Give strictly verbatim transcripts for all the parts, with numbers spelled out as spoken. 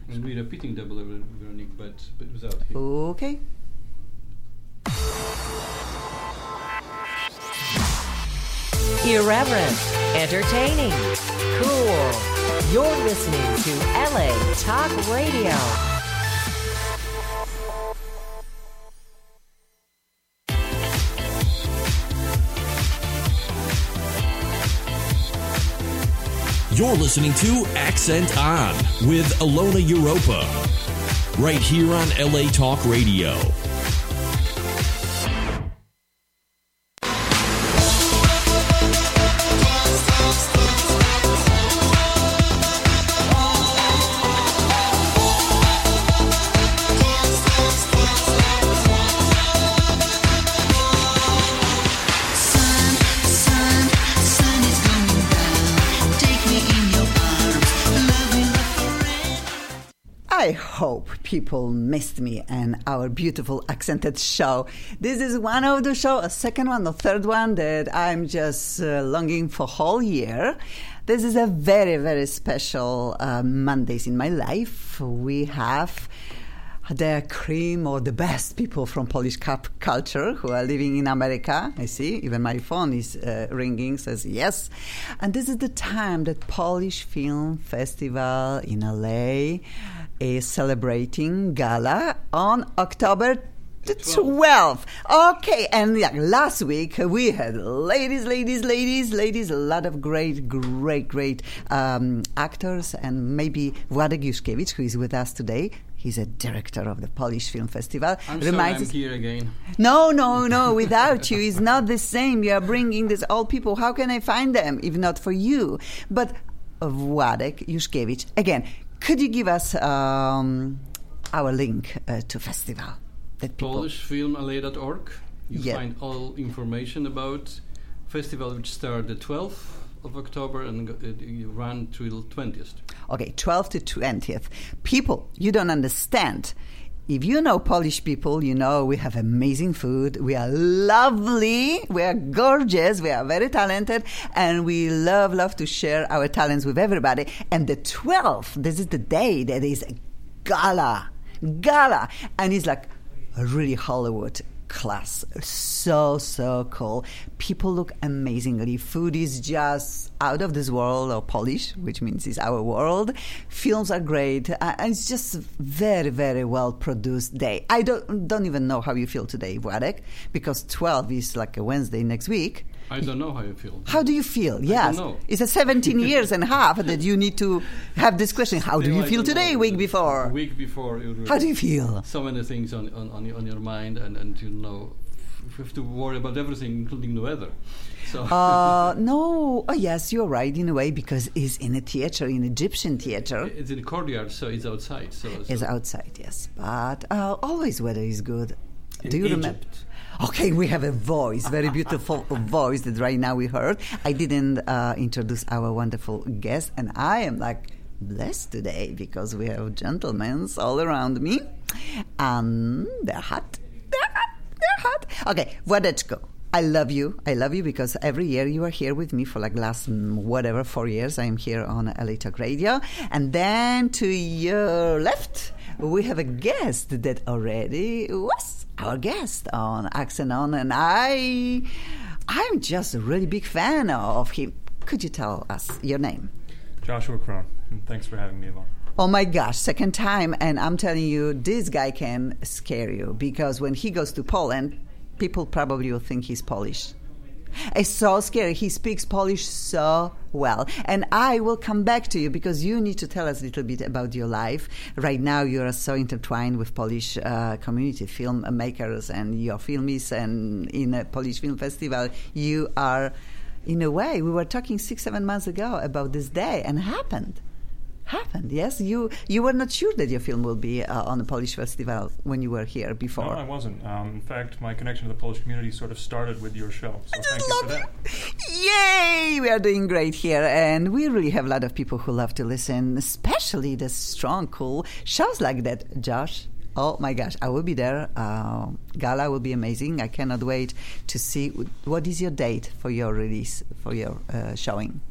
And we're repeating double, Veronique, but, but without him. Okay. Irreverent, entertaining, cool. You're listening to L A Talk Radio. You're listening to Accent On with Ilona Europa, right here on L A Talk Radio. I hope people missed me and our beautiful accented show. This is one of the show, a second one, the third one that I'm just uh, longing for whole year. This is a very, very special uh, Mondays in my life. We have the cream or the best people from Polish cap culture who are living in America. I see, even my phone is uh, ringing, says yes. And this is the time that Polish Film Festival in L A is celebrating gala on October the twelfth. Okay, and yeah, last week we had ladies, ladies, ladies, ladies, a lot of great, great, great um, actors, and maybe Władek Juszkiewicz, who is with us today. He's a director of the Polish Film Festival. I'm sorry, I'm here again. No, no, no, without you, it's not the same. You are bringing these old people. How can I find them if not for you? But Władek Juszkiewicz, again, could you give us um, our link uh, to festival? That Polish Film L A dot org. You yeah. find all information about festival, which starts the twelfth of October and go, uh, you run till twentieth. Okay, twelfth to twentieth. People, you don't understand. If you know Polish people, you know we have amazing food. We are lovely. We are gorgeous. We are very talented. And we love, love to share our talents with everybody. And the twelfth, this is the day that is a gala. Gala. And it's like a really Hollywood class. So, so cool. People look amazingly. Food is just out of this world, or Polish, which means it's our world. Films are great. Uh, and it's just a very, very well produced day. I don't don't even know how you feel today, Władek, because twelve is like a Wednesday next week. I don't know how you feel. How do you feel? Yes. I don't know. It's a seventeen years and a half that you need to have this question. How do you feel today, know. week before? Week before. You How do you feel? So many things on on, on, your, on your mind, and, and you know, you have to worry about everything, including the weather. So uh, no. Oh, yes, you're right in a way, because it's in a theater, in Egyptian theater. It's in the courtyard, so it's outside. So, so It's outside, yes. But uh, always weather is good. In do you Egypt. remember? Okay, we have a voice, very beautiful voice that right now we heard. I didn't uh, introduce our wonderful guest, and I am like blessed today because we have gentlemen all around me, and they're hot, they're hot, they're hot. Okay, Władeczko, I love you. I love you because every year you are here with me for like last mm, whatever four years. I am here on L A Talk Radio, and then to your left we have a guest that already was our guest on Accent On, and I, I'm just a really big fan of him. Could you tell us your name? Joshua Krohn, and thanks for having me, Yvonne. Oh my gosh, second time, and I'm telling you, this guy can scare you, because when he goes to Poland, people probably will think he's Polish. It's so scary. He speaks Polish so well. And I will come back to you because you need to tell us a little bit about your life. Right now you are so intertwined with Polish uh, community filmmakers, and your filmies, and in a Polish Film Festival you are, in a way, we were talking six, seven months ago about this day, and it happened. Happened, yes? You you were not sure that your film will be uh, on the Polish festival when you were here before. No, I wasn't. Um, in fact, my connection to the Polish community sort of started with your show. So I just thank you love for that. It. Yay! We are doing great here, and we really have a lot of people who love to listen, especially the strong, cool shows like that. Josh, oh my gosh, I will be there. Uh, Gala will be amazing. I cannot wait to see. What is your date for your release, for your uh, showing?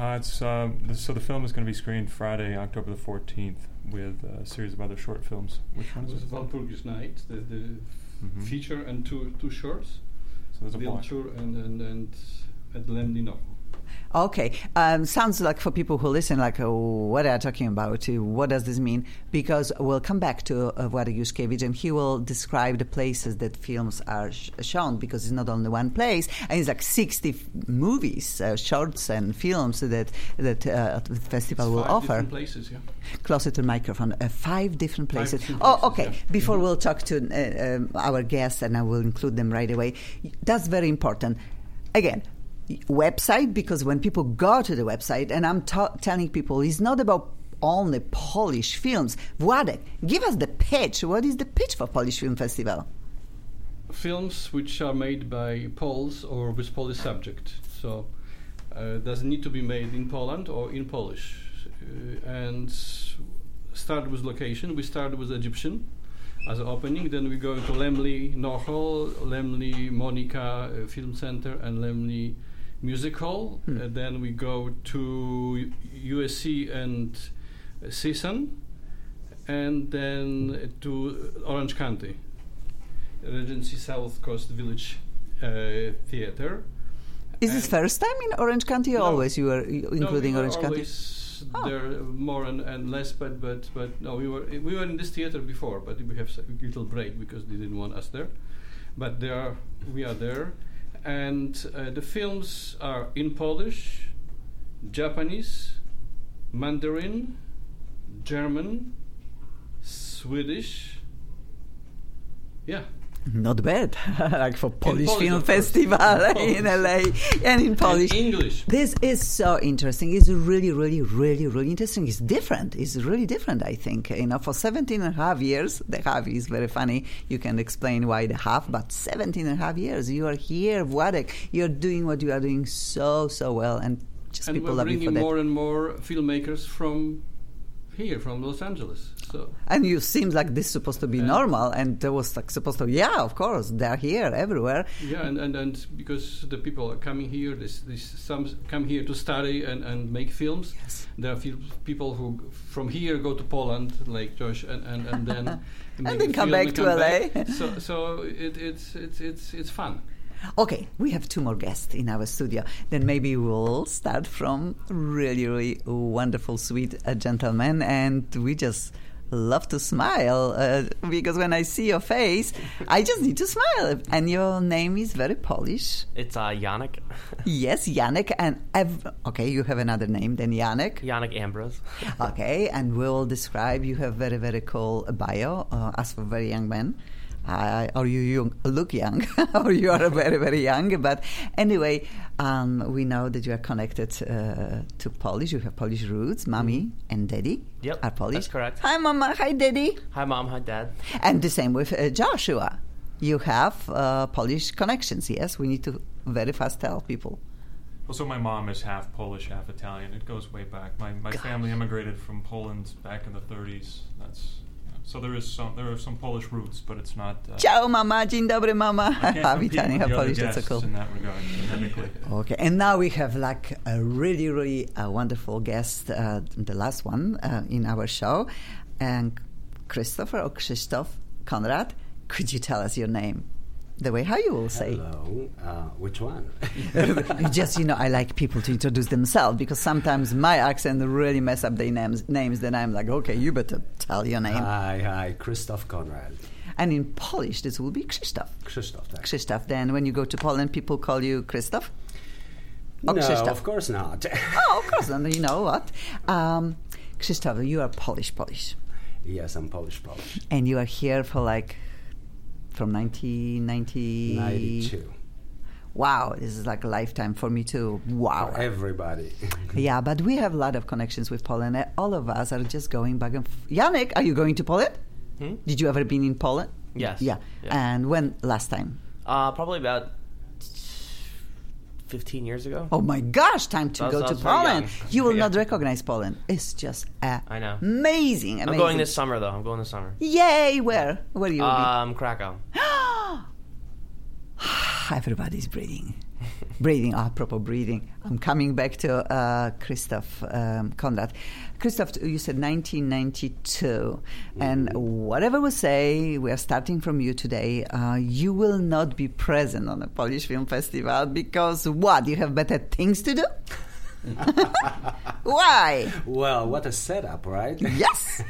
Uh, it's uh, the, so the film is going to be screened Friday, October the fourteenth, with a series of other short films. Which one is it? Walpurgis Night, the, the Mm-hmm. feature, and two two shorts. So there's a block. Viltur and and and at Lemni Noho. Okay, um, sounds like for people who listen, like, uh, what are you talking about? Uh, What does this mean? Because we'll come back to uh, Władek Juszkiewicz, and he will describe the places that films are sh- shown, because it's not only one place, and it's like sixty f- movies, uh, shorts and films that that uh, the festival It's will five offer. different places, yeah. Closer to the microphone. Uh, five different Five places. different oh, places, okay. yeah. Before Mhm. we'll talk to uh, um, our guests, and I will include them right away. That's very important. Again, website, because when people go to the website, and I'm t- telling people, it's not about only Polish films. Władek, give us the pitch. What is the pitch for Polish Film Festival? Films which are made by Poles or with Polish subject. So uh, doesn't need to be made in Poland or in Polish. Uh, and start with location. We started with Egyptian as an opening. Then we go to Lemli Noho, Lemli Monika uh, Film Center, and Lemli Music Hall. Hmm. Uh, then we go to U S C and uh, Sisan, and then to Orange County, Regency South Coast Village uh, Theater. Is this And- first time in Orange County, or No. always you were you- No, including we were Orange County? always Oh. there more and, and less, but but but no, we were we were in this theater before, but we have a little break because they didn't want us there. But there are, we are there, and uh, the films are in Polish, Japanese, Mandarin, German, Swedish. Yeah. Not bad, like for Polish Polish, Film of course. Festival In in L A and in Polish. And English. This is so interesting. It's really, really, really, really interesting. It's different. It's really different, I think. You know, for seventeen and a half years, the half is very funny. You can explain why the half, but seventeen and a half years, you are here, Władek. You're doing what you are doing so, so well, and just And people we're love you for bringing that. more and more filmmakers from here, from Los Angeles. So. And you seem like this is supposed to be Yeah. normal, and there was like supposed to, yeah, of course, they're here everywhere. Yeah, and, and, and because the people are coming here, this, this some come here to study and, and make films. Yes. There are few people who from here go to Poland, like Josh, and, and, and then make then a come film back and to come L A. back. So so it, it's it's it's it's fun. Okay, we have two more guests in our studio. Then maybe we'll start from really, really wonderful, sweet uh, gentleman, and we just love to smile uh, because when I see your face, I just need to smile. And your name is very Polish. It's uh, Yannick. Yes, Janek. And ev- okay, you have another name than Janek. Yannick Ambrose. Okay, and we'll describe. You have very, very cool bio uh, as for very young man. Uh, or you young, look young, or you are very, very young. But anyway, um, we know that you are connected uh, to Polish. You have Polish roots. Mommy and daddy Yep, are Polish. that's correct. Hi, Mama. Hi, Daddy. Hi, Mom. Hi, Dad. And the same with uh, Joshua. You have uh, Polish connections. Yes, we need to very fast tell people. Also, my mom is half Polish, half Italian. It goes way back. My my Gosh. family immigrated from Poland back in the thirties. That's so there is some there are some Polish roots, but it's not. Uh, Ciao, Mama. Dzień dobry, Mama. I can't Have compete Italian, with have the other Polish. That's so guests cool. in that regard, technically. Okay, and now we have like a really, really uh, wonderful guest, uh, the last one uh, in our show, and Christopher or Krzysztof Konrad. Could you tell us your name? The way how you will say. Hello. Uh, which one? Just, you know, I like people to introduce themselves because sometimes my accent really mess up their names. Names, then I'm like, okay, you better tell your name. Hi, hi, Krzysztof Konrad. And in Polish, this will be Krzysztof. Krzysztof, tak. Krzysztof. Then when you go to Poland, people call you Krzysztof? No, Oh, Krzysztof. of course not. Oh, of course. And you know what? Um, Krzysztof, you are Polish, Polish. Yes, I'm Polish, Polish. And you are here for like, from nineteen ninety... ninety-two. Wow, this is like a lifetime for me too. Wow. For everybody. Yeah, but we have a lot of connections with Poland. Uh, All of us are just going back and forth. Yannick, are you going to Poland? Hmm? Did you ever been in Poland? Yes. Yeah. Yeah. And when last time? Uh, probably about fifteen years ago. Oh my gosh, time to I was- go I to was very Poland. young. You will Yeah. not recognize Poland. It's just I know. amazing. amazing. I'm going this summer, though. I'm going this summer. Yay, where? Where you will be? Um, Krakow. everybody's breathing. Breathing, apropos breathing. I'm coming back to uh, Christoph um, Conrad. Christoph, you said nineteen ninety-two. Mm-hmm. And whatever we say, we are starting from you today. Uh, you will not be present on the Polish Film Festival because what? You have better things to do? Why? Well, what a setup, right? Yes.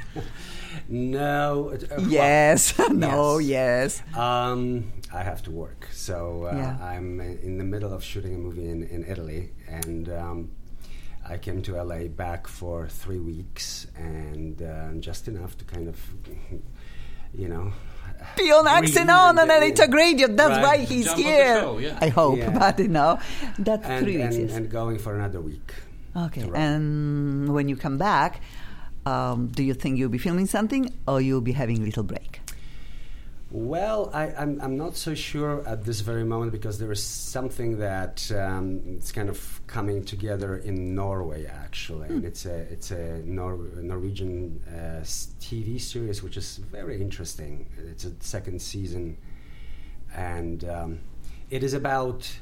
No. Uh, yes. Well, no, yes. yes. Um, I have to work. So uh, yeah. I'm in the middle of shooting a movie in, in Italy. And um, I came to L A back for three weeks and uh, just enough to kind of, you know... Be on accent on on L A Talk Radio. That's right. why he's Jump here. Show, yeah. I hope, yeah. but you know, that's and, three weeks. And, yes. and going for another week. Okay, and when you come back, um, do you think you'll be filming something or you'll be having a little break? Well, I, I'm I'm not so sure at this very moment because there is something that um, it's kind of coming together in Norway actually, mm. and it's a it's a Nor- Norwegian uh, T V series which is very interesting. It's a second season, and um, it is about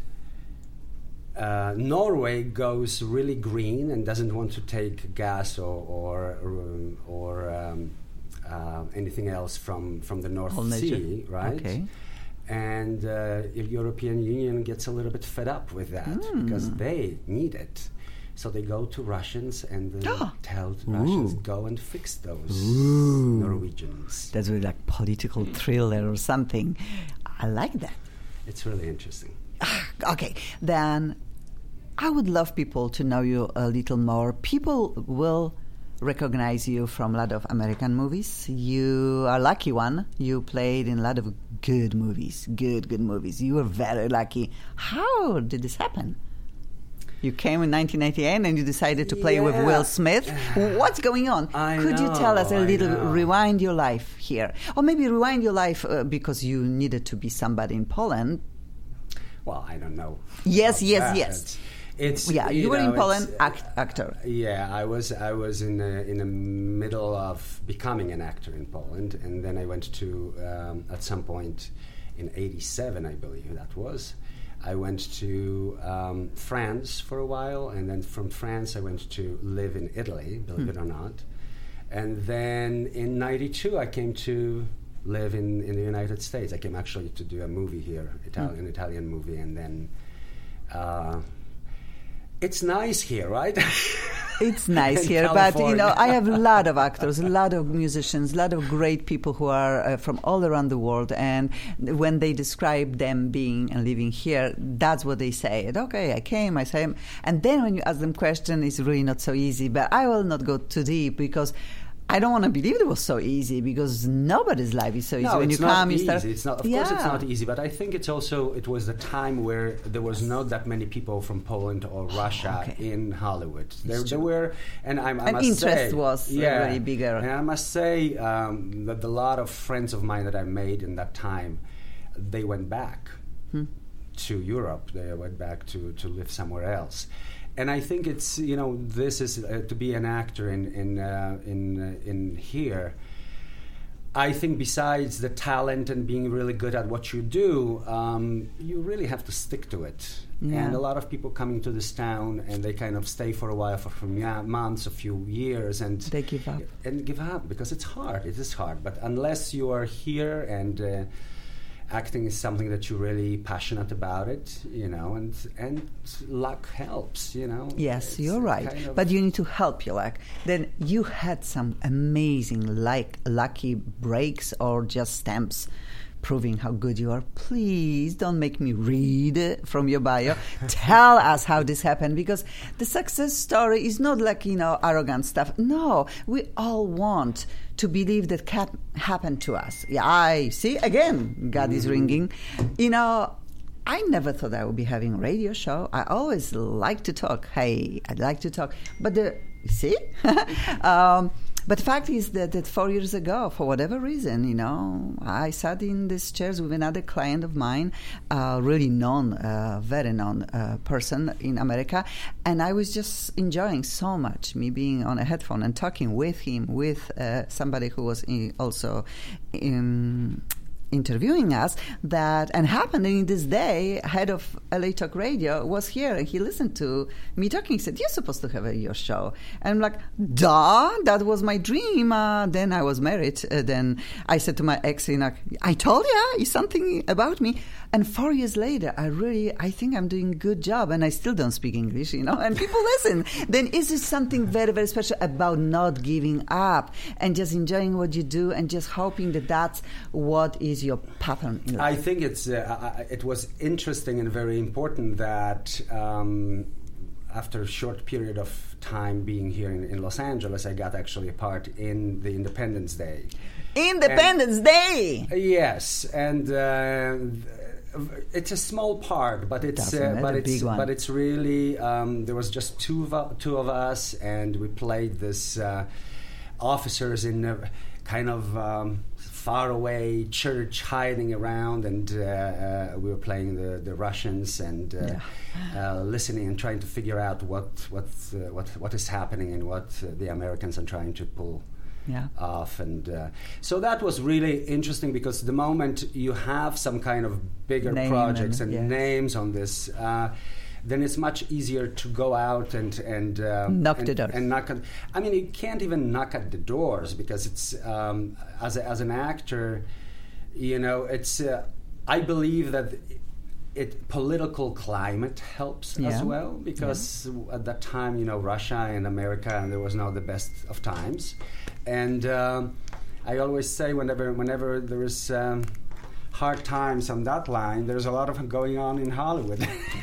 uh, Norway goes really green and doesn't want to take gas or or or. or um, Uh, anything else from, from the North All Sea, nature. right? Okay. And uh, the European Union gets a little bit fed up with that mm. because they need it. So they go to Russians and then oh. tell Ooh. Russians, go and fix those Ooh. Norwegians. That's really like political thriller or something. I like that. It's really interesting. Okay, then I would love people to know you a little more. People will recognize you from a lot of American movies. You are lucky one. You played in a lot of good movies, good, good movies. You were very lucky. How did this happen? You came in nineteen ninety-eight and you decided to play yeah. with Will Smith. What's going on? I Could know, you tell us a I little, know. rewind your life here? Or maybe rewind your life uh, because you needed to be somebody in Poland. Well, I don't know. Yes, yes, that. yes. It's, It's, yeah, you, you were know, in Poland, uh, act, actor. Yeah, I was. I was in the, in the middle of becoming an actor in Poland, and then I went to um, at some point in eighty-seven, I believe that was. I went to um, France for a while, and then from France I went to live in Italy, believe hmm. it or not. And then in ninety-two I came to live in, in the United States. I came actually to do a movie here, Italian, hmm. an Italian movie, and then. Uh, It's nice here, right? It's nice here, California. but you know, I have a lot of actors, a lot of musicians, a lot of great people who are uh, from all around the world, and when they describe them being and living here, that's what they say. And, okay, I came, I say, and then when you ask them question, it's really not so easy. But I will not go too deep because I don't want to believe it was so easy because nobody's life is so easy. No, when it's you not come, easy. you start. It's not. Of yeah. course, it's not easy. But I think it's also it was the time where there was not that many people from Poland or Russia okay. in Hollywood. There, there were, and I, I and must interest say, was yeah, really bigger. And I must say um, that a lot of friends of mine that I made in that time, they went back hmm. to Europe. They went back to to live somewhere else. And I think it's, you know, this is uh, to be an actor in in uh, in uh, in here. I think besides the talent and being really good at what you do, um, you really have to stick to it. Yeah. And a lot of people coming to this town and they kind of stay for a while, for, for yeah, months, a few years, and they give up. And give up because it's hard. It is hard. But unless you are here and uh, acting is something that you're really passionate about it, you know, and and luck helps, you know. Yes, It's you're right. kind of But you need to help your luck. Then you had some amazing like lucky breaks or just stamps proving how good you are. Please don't make me read it from your bio. Tell us how this happened, because the success story is not like, you know, arrogant stuff. No, we all want to believe that can happen to us. Yeah, I see again, God mm-hmm. is ringing. You know, I never thought I would be having a radio show. I always like to talk. Hey, I'd like to talk. But the, see? um, but the fact is that, that four years ago, for whatever reason, you know, I sat in these chairs with another client of mine, uh, really known, uh, very known uh, person in America, and I was just enjoying so much me being on a headphone and talking with him, with uh, somebody who was in also in interviewing us that, and happening this day, head of L A Talk Radio was here and he listened to me talking. He said, "You're supposed to have a, your show." And I'm like, duh, that was my dream. Uh, then I was married. Uh, then I said to my ex, you know, I told you, it's something about me. And four years later, I really, I think I'm doing a good job, and I still don't speak English, you know, and people listen. Then is there something very, very special about not giving up and just enjoying what you do and just hoping that that's what is your pattern in life? I think it's uh, I- it was interesting and very important that um, after a short period of time being here in, in Los Angeles, I got actually a part in the Independence Day. Independence And- Day! Yes, and uh, it's a small part, but it's Doesn't uh, matter, but it's big one. but it's really um, there was just two of, u- two of us, and we played this uh, officers in a kind of um, far away church hiding around, and uh, uh, we were playing the, the Russians and uh, uh, listening and trying to figure out what what uh, what what is happening and what uh, the Americans are trying to pull Yeah. off. And uh, so that was really interesting, because the moment you have some kind of bigger Name projects and- and yes. names on this, uh, then it's much easier to go out and and um, Knock and, the doors. and knock on. I mean, you can't even knock at the doors, because it's um, as a, as an actor, you know, it's. Uh, I believe that it political climate helps Yeah. as well, because at that time, you know, Russia and America, and there was not the best of times. And um, I always say, whenever whenever there is um, hard times on that line, there's a lot of going on in Hollywood.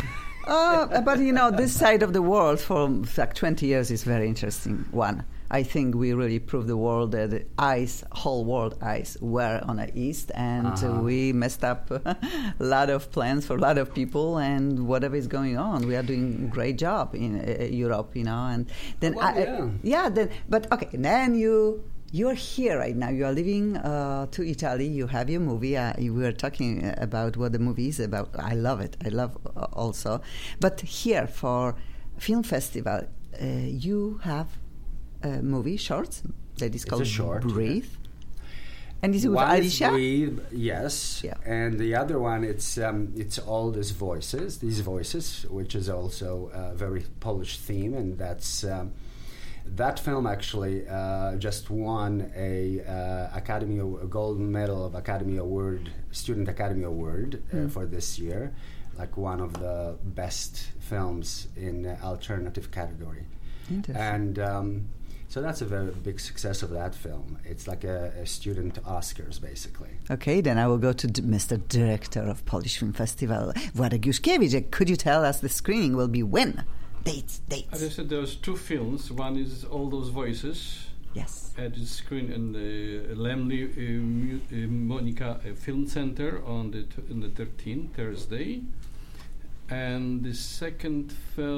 Uh, but you know, this side of the world for like twenty years is very interesting one. I think we really proved the world that the eyes, whole world eyes, were on the east, and Uh-huh. uh, we messed up a lot of plans for a lot of people, and whatever is going on, we are doing a great job in uh, Europe, you know. And then, Well, I, yeah. yeah, then, but okay, then you. You're here right now. You are living uh, to Italy. You have your movie. Uh, we were talking about what the movie is about. I love it. I love uh, also. But here for film festival, uh, you have a movie, shorts, that is It's called a short, Breathe. And is it with One is Alicia? Breathe, yes, Yeah. and the other one, it's um, it's all these voices, these voices, which is also a very Polish theme, and that's um, that film actually uh, just won a uh, Academy Aw- a Golden Medal of Academy Award, Student Academy Award uh, for this year, like one of the best films in uh, alternative category. Interesting. And um, so that's a very big success of that film. It's like a, a student Oscars, basically. Okay, then I will go to d- Mister Director of Polish Film Festival, Władek Juszkiewicz. Could you tell us the screening will be when? Dates, dates. As I said, there's two films. One is All Those Voices, Yes. at the screen in the Lemley uh, Mu- uh, Monica uh, Film Center on the t- on the thirteenth, Thursday. And the second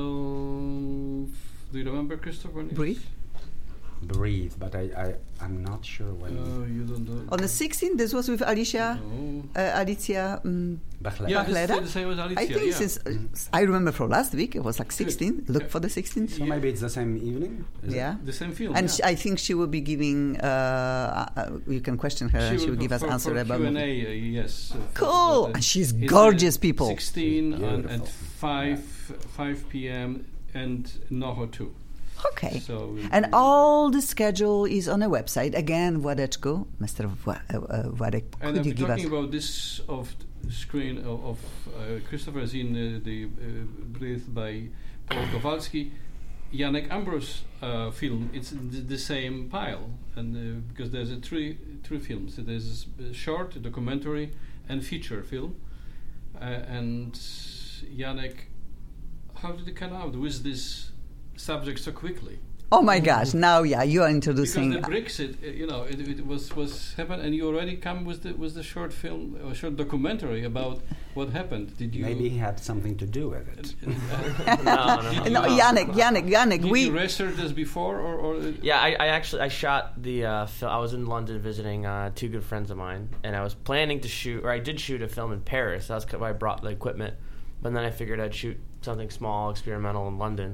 film, do you remember, Christopher? when it Breathe? is? Breathe, but I, I I'm not sure when. Uh, you don't know. On the sixteenth, this was with Alicia, No. uh, Alicia um, Bachleda. Yeah, this is Bachleda? the same as Alicia. I think yeah. since uh, I remember from last week it was like sixteen. Look Yeah. for the sixteenth. So maybe it's the same evening. Is it? Yeah, the same film. and yeah. sh- I think she will be giving. Uh, uh, you can question her, and she will give us for, answer for about. Q and movie. A. Uh, yes. uh, for- Cool, for the- and she's it's, uh, gorgeous, people. Sixteen on, Beautiful. at five five p.m. and Noho two. Okay. So we'll And do all the schedule is on a website. Again, Władeczku, Mister Wła- uh, uh, Władek, And could I'm you give us? talking about this of the screen of, of uh, Christopher Zin, uh, the uh, Breathe by Paul Kowalski, Janek Ambrose uh, film. It's in the, the same pile, and uh, because there's a three three films. There's a short, a documentary, and feature film. Uh, and Janek, how did it come out with this subject so quickly? Oh my gosh! Now, yeah, you are Because introducing. the Brexit, uh, you know, it, it was was happened, and you already come with the with the short film, or short documentary about what happened. Did you? Maybe he had something to do with it. Uh, no, no, Did no, you- Janek, Janek, Janek. Did We you research this before, or, or uh, Yeah, I, I actually I shot the uh, film. I was in London visiting uh, two good friends of mine, and I was planning to shoot, or I did shoot a film in Paris. That's why I brought the equipment, but then I figured I'd shoot something small, experimental in London,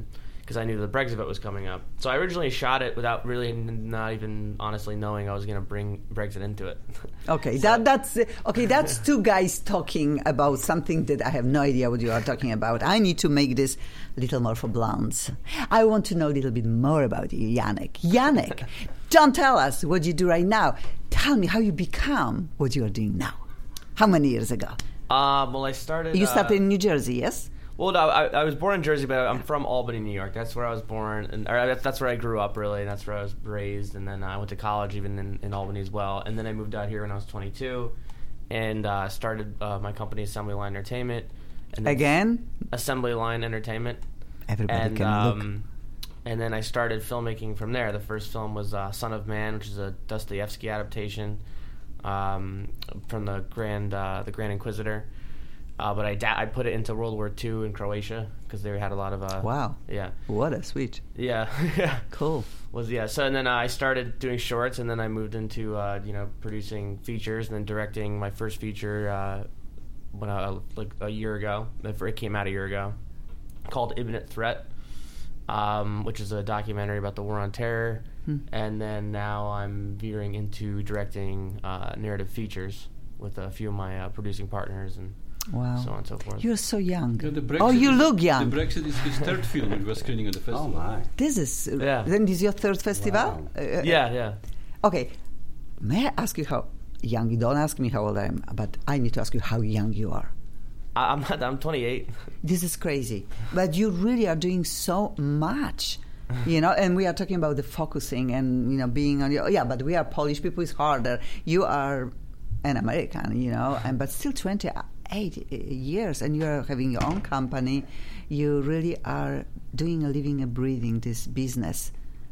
because I knew the Brexit vote was coming up. So I originally shot it without really n- not even honestly knowing I was going to bring Brexit into it. Okay, So- that that's uh, okay. That's two guys talking about something that I have no idea what you are talking about. I need to make this a little more for blondes. I want to know a little bit more about you, Yannick. Yannick, don't tell us what you do right now. Tell me how you become what you are doing now. How many years ago? Uh, well, I started. You uh, started in New Jersey, yes? Well, no, I, I was born in Jersey, but I'm from Albany, New York. That's where I was born, and or that's, that's where I grew up, really, and that's where I was raised. And then I went to college, even in, in Albany as well. And then I moved out here when I was twenty-two, and uh, started uh, my company, Assembly Line Entertainment. And then Again? Assembly Line Entertainment. Everybody and, can um, look. And then I started filmmaking from there. The first film was uh, Son of Man, which is a Dostoevsky adaptation um, from the Grand uh, the Grand Inquisitor. Uh, but I da- I put it into World War Two in Croatia because they had a lot of uh, Wow. yeah What a switch. yeah yeah Cool. was yeah so and then uh, I started doing shorts, and then I moved into uh, you know producing features, and then directing my first feature uh, when I, like a year ago. It came out a year ago, called Imminent Threat, um, which is a documentary about the War on Terror. Hmm. And then now I'm veering into directing uh, narrative features with a few of my uh, producing partners and Wow. so on and so forth. You're so young. Yeah, the Brexit Oh, you is- look young. The Brexit is his third film. It was screening at the Oh festival. my! This is Yeah. then this is your third festival? Wow. Uh, yeah, yeah. Okay. May I ask you how young? You don't ask me how old I am, but I need to ask you how young you are. I, I'm not. I'm twenty-eight. This is crazy. But you really are doing so much. You know, and we are talking about the focusing and, you know, being on your, yeah, but we are Polish people, it's harder. You are an American, you know, and but still twenty-eight years, and you are having your own company. You really are doing a living and breathing this business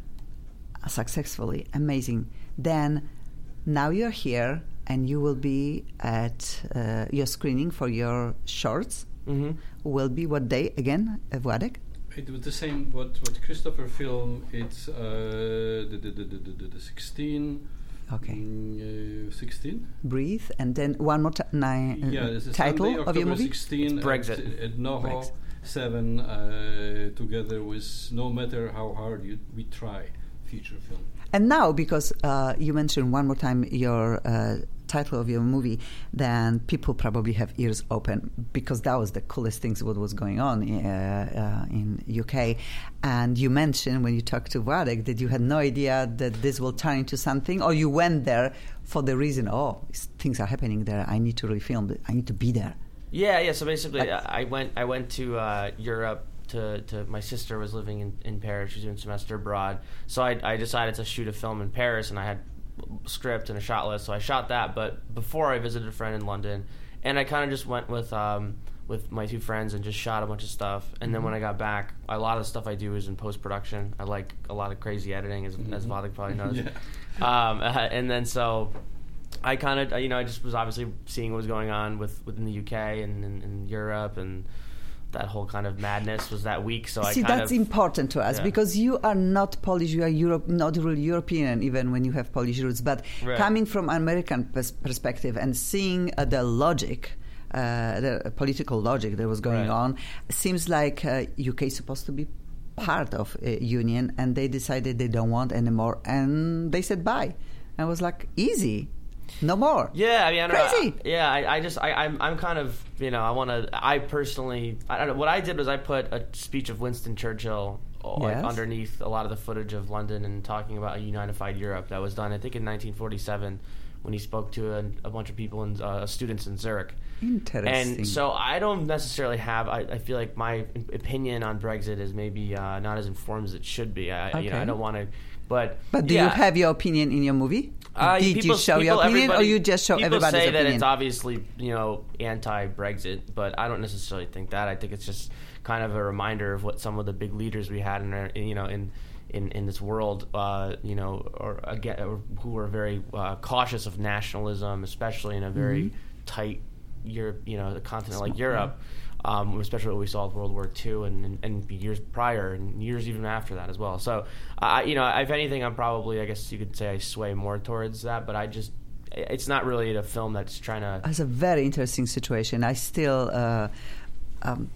successfully. Amazing. Then now you're here, and you will be at uh, your screening for your shorts. Mm-hmm. Will be what day again, uh, Władek? It was the same. What what Christopher film? It's uh, the, the, the, the, the, the sixteen. Okay. Mm, uh, sixteen. Breathe, and then one more t- nine, uh, Yeah, this is title Sunday, of October your movie. sixteen. It's Brexit. At, at NoHo Brexit. seven. Uh, together with No Matter How Hard You We Try feature film. And now, because uh, you mentioned one more time your uh, title of your movie, then people probably have ears open, because that was the coolest things what was going on uh, uh, in U K. And you mentioned when you talked to Władek that you had no idea that this will turn into something, or you went there for the reason, oh, s- things are happening there. I need to really film it. I need to be there. Yeah, yeah. So basically, Like- uh, I went. I went to uh, Europe. To, to my sister was living in, in Paris. She was doing semester abroad. So I, I decided to shoot a film in Paris, and I had a script and a shot list. So I shot that. But before, I visited a friend in London, and I kind of just went with um, with my two friends and just shot a bunch of stuff. And then when I got back, a lot of the stuff I do is in post production. I like a lot of crazy editing, as as Władek probably knows. Yeah. Um, uh, and then so I kind of, you know, I just was obviously seeing what was going on with within the U K and in Europe, and that whole kind of madness was that week. So I See, kind that's of important to us, yeah. because you are not Polish, you are Europe, not really European, even when you have Polish roots. But Right. coming from American pers- perspective and seeing uh, the logic, uh, the political logic that was going Right. on, seems like uh, U K is supposed to be part of uh, Union, and they decided they don't want anymore, and they said bye. I was like, easy, no more. Yeah, I mean, I don't Crazy. know. Yeah, I, I just, I, I'm, I'm kind of, you know, I want to. I personally, I don't know. What I did was I put a speech of Winston Churchill uh, like Yes. underneath a lot of the footage of London and talking about a unified Europe that was done, I think, in nineteen forty-seven when he spoke to a, a bunch of people and uh, students in Zurich. Interesting. And so I don't necessarily have. I, I feel like my opinion on Brexit is maybe uh, not as informed as it should be. I, you know, Okay. I don't want to. But But do yeah. you have your opinion in your movie? Uh, Did people, you show your people, opinion, or everybody- you just show people everybody's say opinion? that it's obviously, you know, anti-Brexit, but I don't necessarily think that. I think it's just kind of a reminder of what some of the big leaders we had in, our, in you know, in in, in this world, uh, you know, or again, or who were very uh, cautious of nationalism, especially in a very Mm-hmm. tight Europe, you know, a continent like Europe. Um, especially what we saw with World War Two and, and, and years prior and years even after that as well. So, I you know, if anything, I'm probably, I guess you could say I sway more towards that, but I just, it's not really a film that's trying to... It's a very interesting situation. I still, uh, um,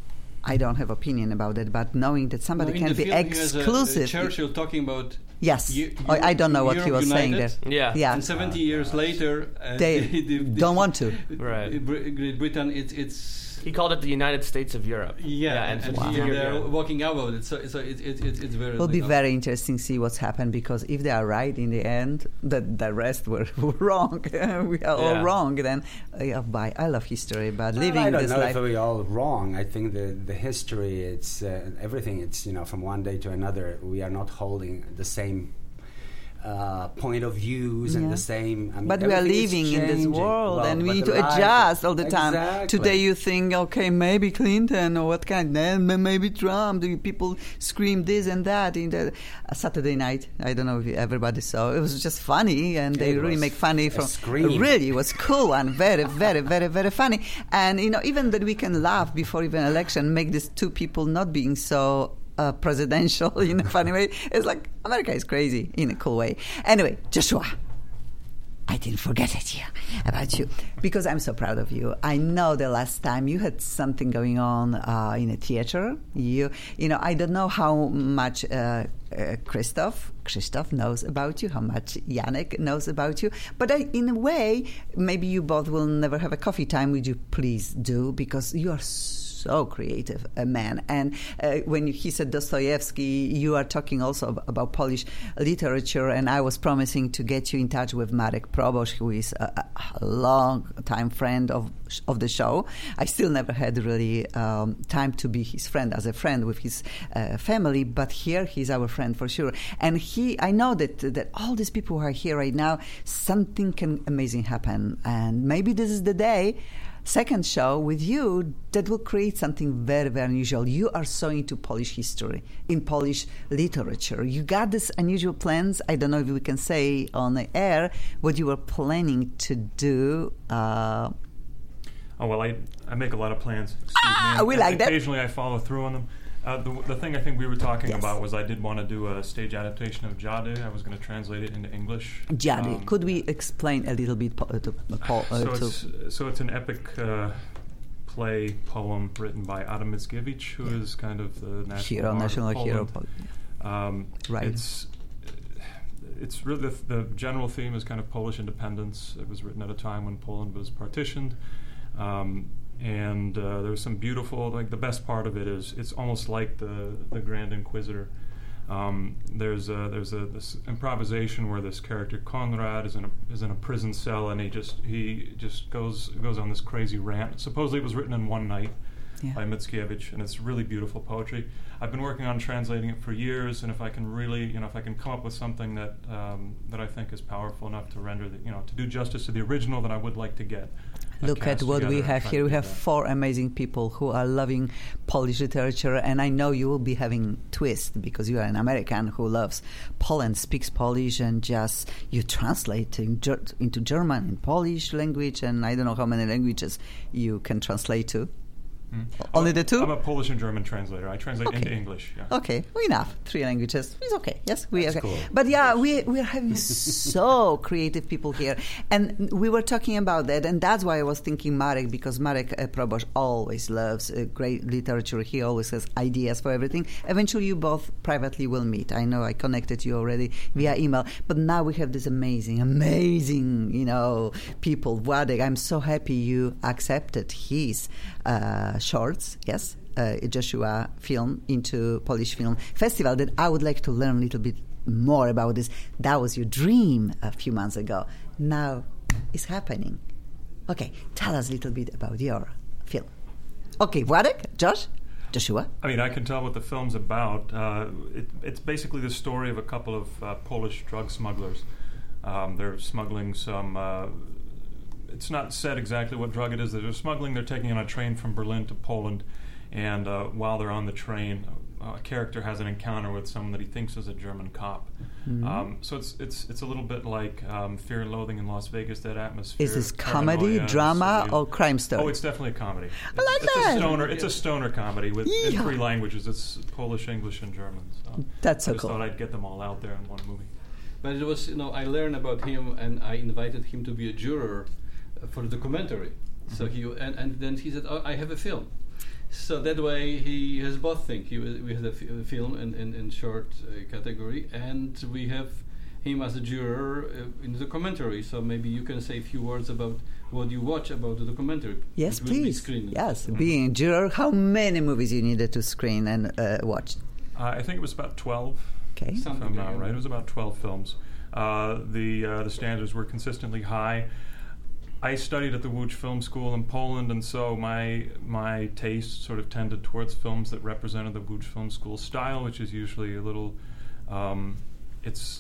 I don't have opinion about it, but knowing that somebody No, in can the be film, he has a- a exclusive. Churchill talking about. Yes. Eu- I, I don't know what Europe he was saying there. united, Yeah. Yeah. And seventy years later, uh, They the- the- don't want to. Right. Br- Great Britain, it's it's. He called it the United States of Europe. Yeah, and, and, so and wow. here they're walking out of it. So, so it, it, it, it's very. It will be you know, very interesting to see what's happened, because if they are right in the end, that the rest were wrong. We are all Yeah. wrong. Then, uh, yeah, bye. I love history, but Well, living I don't this know life. if we're all wrong. I think the the history, it's uh, everything. It's, you know, from one day to another, we are not holding the same uh, point of views Yeah. and the same. I mean, But we are everything is living in this changing. world, Well, and we but need the to life- adjust all the time. Exactly. Today you think, okay, maybe Clinton or what kind, then maybe Trump. The people scream this and that. In the uh, Saturday night, I don't know if everybody saw. It was just funny, and they It really was make funny a from. scream. Really, it was cool and very, very, very, very funny. And you know, even that we can laugh before even election, make these two people not being so. Uh, presidential in a funny way. It's like America is crazy in a cool way. Anyway, Joshua, I didn't forget it here about you, because I'm so proud of you. I know the last time you had something going on uh, in a theater. You, you know, I don't know how much uh, uh, Christoph, Christoph knows about you, how much Yannick knows about you. But I, in a way, maybe you both will never have a coffee time. Would you please do, because you are so so creative a man. And uh, when he said Dostoevsky, you are talking also ab- about Polish literature, and I was promising to get you in touch with Marek Probosz, who is a, a long time friend of of the show. I still never had really um, time to be his friend as a friend with his uh, family, but here he's our friend for sure. And he, I know that that all these people who are here right now, something can amazing happen, and maybe this is the day. Second show with you that will create something very, very unusual. You are so into Polish history, in Polish literature. You got these unusual plans. I don't know if we can say on the air what you were planning to do. Uh, Oh, well, I, I make a lot of plans. Excuse Ah, me. And- we and like that. Occasionally I follow through on them. Uh, the, the thing I think we were talking Yes. about was I did want to do a stage adaptation of Jade. I was going to translate it into English. Jade, Um, could we explain a little bit po- to Paul? Uh, so, to it's, so it's an epic uh, play, poem written by Adam Mickiewicz, who is kind of the national hero, bard of national hero. Poland. Um, Right. It's it's really the, the general theme is kind of Polish independence. It was written at a time when Poland was partitioned, um, and uh, there was some beautiful. Like the best part of it is it's almost like the the Grand Inquisitor. Um, there's a, there's a this improvisation where this character Konrad is in a is in a prison cell, and he just he just goes goes on this crazy rant. Supposedly it was written in one night. Yeah. By Mickiewicz, and it's really beautiful poetry. I've been working on translating it for years, and if I can really, you know, if I can come up with something that um, that I think is powerful enough to render the, you know, to do justice to the original, then I would like to get. a Look at cast what together we and have try here. to We do have that. four amazing people who are loving Polish literature, and I know you will be having twist because you are an American who loves Poland, speaks Polish, and just you translate in ger- into German and Polish language, and I don't know how many languages you can translate to. Mm. Only I'm the a- two? I'm a Polish and German translator. I translate Okay. into English. Yeah. Okay, enough. Three languages. It's okay. Yes, we That's okay. cool. But yeah, we we are having so creative people here, and we were talking about that, and that's why I was thinking Marek, because Marek uh, Probosz always loves uh, great literature. He always has ideas for everything. Eventually, you both privately will meet. I know I connected you already via email, but now we have this amazing, amazing, you know, people. Władek, I'm so happy you accepted his uh, shorts. Yes. Uh, Joshua film into Polish Film Festival that I would like to learn a little bit more about this. That was your dream a few months ago. Now it's happening. Okay, tell us a little bit about your film. Okay, Władek, Josh, Joshua. I mean, I can tell what the film's about. Uh, it, it's basically the story of a couple of uh, Polish drug smugglers. Um, they're smuggling some. Uh, it's not said exactly what drug it is that they're smuggling. They're taking on a train from Berlin to Poland, and uh, while they're on the train, a character has an encounter with someone that he thinks is a German cop. Mm-hmm. Um, so it's it's it's a little bit like um, Fear and Loathing in Las Vegas. That atmosphere. Is this comedy, paranoia, drama, surreal. or crime story? Oh, it's definitely a comedy. I like it's, that. It's a stoner. It's a stoner comedy with in Yeah. three languages. It's Polish, English, and German. So That's so I just cool. thought I'd get them all out there in one movie. But it was, you know, I learned about him, and I invited him to be a juror uh, for the documentary. So he and, and then he said, "Oh, I have a film," So that way he has both things. He was, we have a, f- a film in, in, in short uh, category, and we have him as a juror uh, in the documentary. So maybe you can say a few words about what you watch about the documentary. Yes, It will be please. screened. Yes, being a juror, how many movies you needed to screen and uh, watch? Uh, I think it was about twelve. Okay. If Something I'm not like right, that. it was about twelve films. Uh, the uh, the standards were consistently high. I studied at the Łódź Film School in Poland, and so my my taste sort of tended towards films that represented the Łódź Film School style, which is usually a little. Um, it's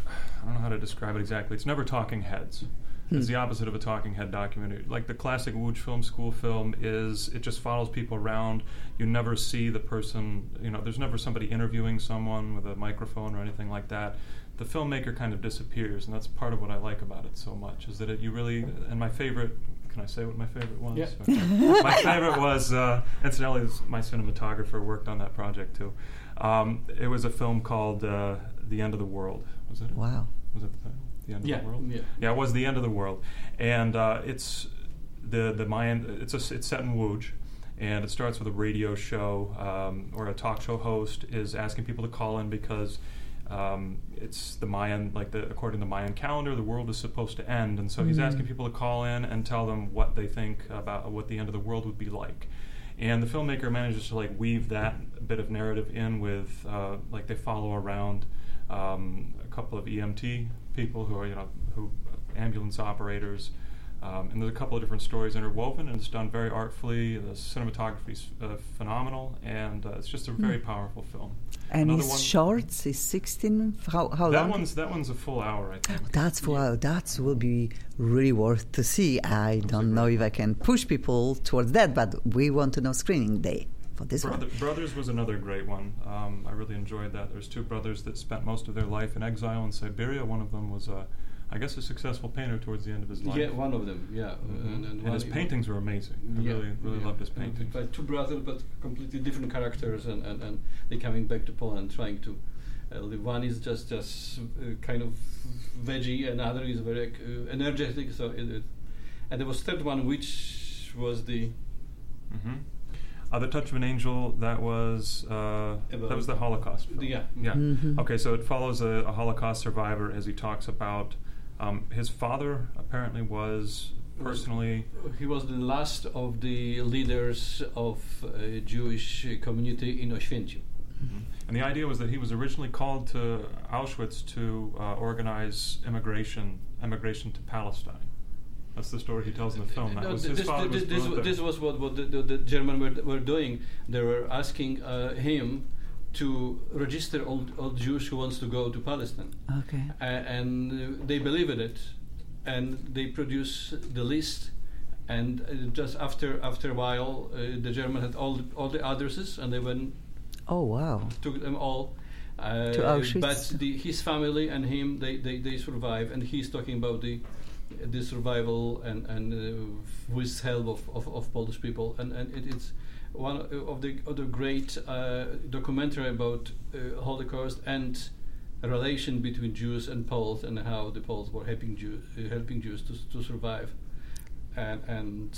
I don't know how to describe it exactly. It's never talking heads. It's the opposite of a talking head documentary. Like the classic Łódź Film School film is, it just follows people around. You never see the person, you know, there's never somebody interviewing someone with a microphone or anything like that. The filmmaker kind of disappears, and that's part of what I like about it so much, is that it, you really, and my favorite, can I say what my favorite was? Yeah. Okay. My favorite was, uh, incidentally, this- my cinematographer worked on that project too. Um, it was a film called uh, The End of the World. Was it? Wow. Was it the, the End Yeah, of the World? yeah. Yeah, it was The End of the World, and uh, it's the the Mayan. It's a, it's set in Łódź, and it starts with a radio show um, where a talk show host is asking people to call in because um, it's the Mayan, like the according to the Mayan calendar, the world is supposed to end, and so he's asking people to call in and tell them what they think about what the end of the world would be like. And the filmmaker manages to like weave that bit of narrative in with uh, like they follow around um, a couple of E M T people who are you know who ambulance operators, um, and there's a couple of different stories interwoven, and it's done very artfully. The cinematography is uh, phenomenal, and uh, it's just a very powerful film. And Another it's one- shorts, it's sixteen, how, how That long? one's that one's a full hour, I think. That's wow, that will be really worth to see. I don't know if I can push people towards that, but we want to know screening day for this Brother, one. Brothers was another great one. Um, I really enjoyed that. There's two brothers that spent most of their life in exile in Siberia. One of them was, a, I guess, a successful painter towards the end of his life. Yeah, one of them. Yeah, Mhm. and, And, one his i- paintings were amazing. I Yeah, really, really yeah. loved his And paintings. Like two brothers, but completely different characters, and, and, and they're coming back to Poland, trying to. Uh, the one is just just uh, kind of veggie, and other is very uh, energetic. So, it, it, and there was third one, which was the Mm-hmm. Uh, the Touch of an Angel. That was uh, that was the Holocaust film. The- yeah. Yeah. Mhm. Okay, so it follows a, a Holocaust survivor as he talks about um, his father. Apparently, was personally. he was the last of the leaders of uh, Jewish community in Oświęcim. And the idea was that he was originally called to Auschwitz to uh, organize immigration, emigration to Palestine. That's the story he tells in the film. That No, was th- his this, father this, was this, brought there. this was what, what the, the, the German were, were doing. They were asking uh, him to register all, all Jews who wants to go to Palestine. Okay. Uh, and uh, they believe in it, and they produce the list. And uh, just after after a while, uh, the German had all the, all the addresses, and they went Oh, wow. took them all. Uh, To Auschwitz. But the, his family and him, they, they, they survive, and he's talking about the the survival and and uh, with help of, of, of Polish people, and and it, it's one of the other great uh, documentary about uh, Holocaust and a relation between Jews and Poles, and how the Poles were helping Jews uh, helping Jews to to survive, and and